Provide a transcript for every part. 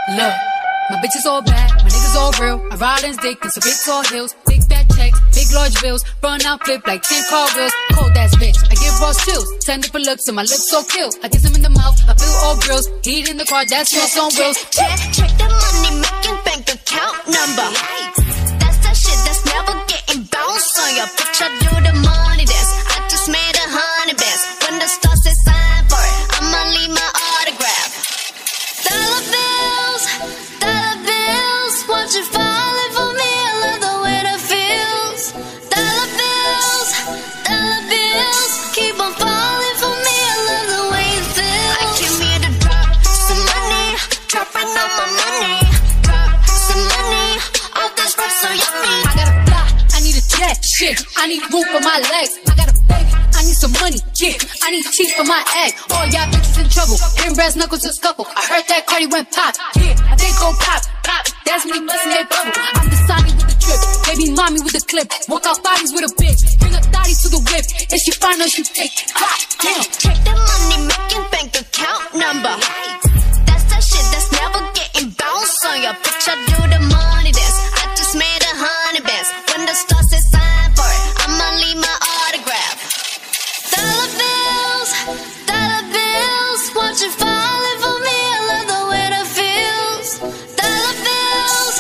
Look, my bitches all bad, my niggas all real. I ride in dick in some big tall hills, big fat checks, big large bills, run out flip like 10 car wheels. Cold ass bitch, I give raw chills, 10 different looks and my lips so kill. I kiss him in the mouth, I feel all grills, heat in the car, that's what's on wheels. Check the money making bank account number. That's that shit that's never getting bounced on your bitch. I do the money dance, I just made 100 bands. When the stars say sign for it, I'ma leave my autograph. Dollar bills, won't you falling for me? I love the way that feels. Dollar bills, keep on falling for me. I love the way it feels. I came here to drop some money, dropping all my money. Drop some money, all this work so yummy. I gotta fly, I need a jet, shit, I need room for my legs. I gotta beg, I need some money, yeah, I need teeth for my egg. All y'all bitches in trouble, and brass knuckles to scuffle. I heard that Cardi went pop, yeah, I think go pop, pop. That's me bustin' that bubble. I'm the Sonny with the drip, baby mommy with the clip. Walk out bodies with a bitch, bring a thotty to the whip. If she find her, she take hot, damn. Check the money making bank account number. That's that shit that's never getting bounced on your bitch. I do the money dance, I just made 100 bands. When the stars say sign for it, I'ma leave my autograph. Dollar bills, won't you falling for me? I love the way that feels. Dollar bills,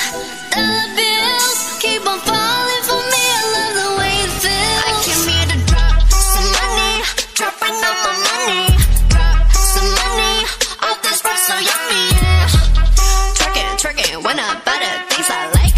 keep on falling for me. I love the way it feels. I came here to drop some money, dropping all my money. Drop some money, all this work so yummy, yeah. Twerking, when I buy the things I like.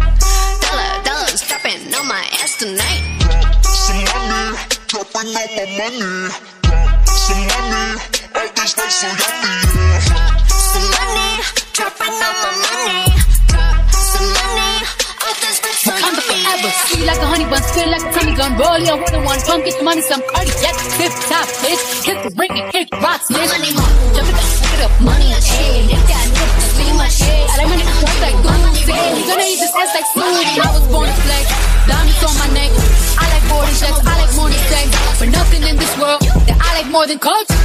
Dollars dropping on my ass tonight. Drop some money, dropping all my money. Drop some money, all this work so yummy, yeah. Drop some money, dropping all my money. Drop some money, all this work so I'm the yummy, forever, yeah. sweet like a honey bun, spit like a Tommy gun. Roll your one on one, pump, get the money, some cardiac. Tip top, bitch, hit the ring and hit rocks, bitch. Money, jump it up, pick it up, money on shade. If that nigga, see my shade. I like money to work like Gucci. You gonna eat this ass like smoothie. I was born to flex, diamonds on my neck. I like 40 checks, I like more than sex. But nothing in this world that I like more than culture.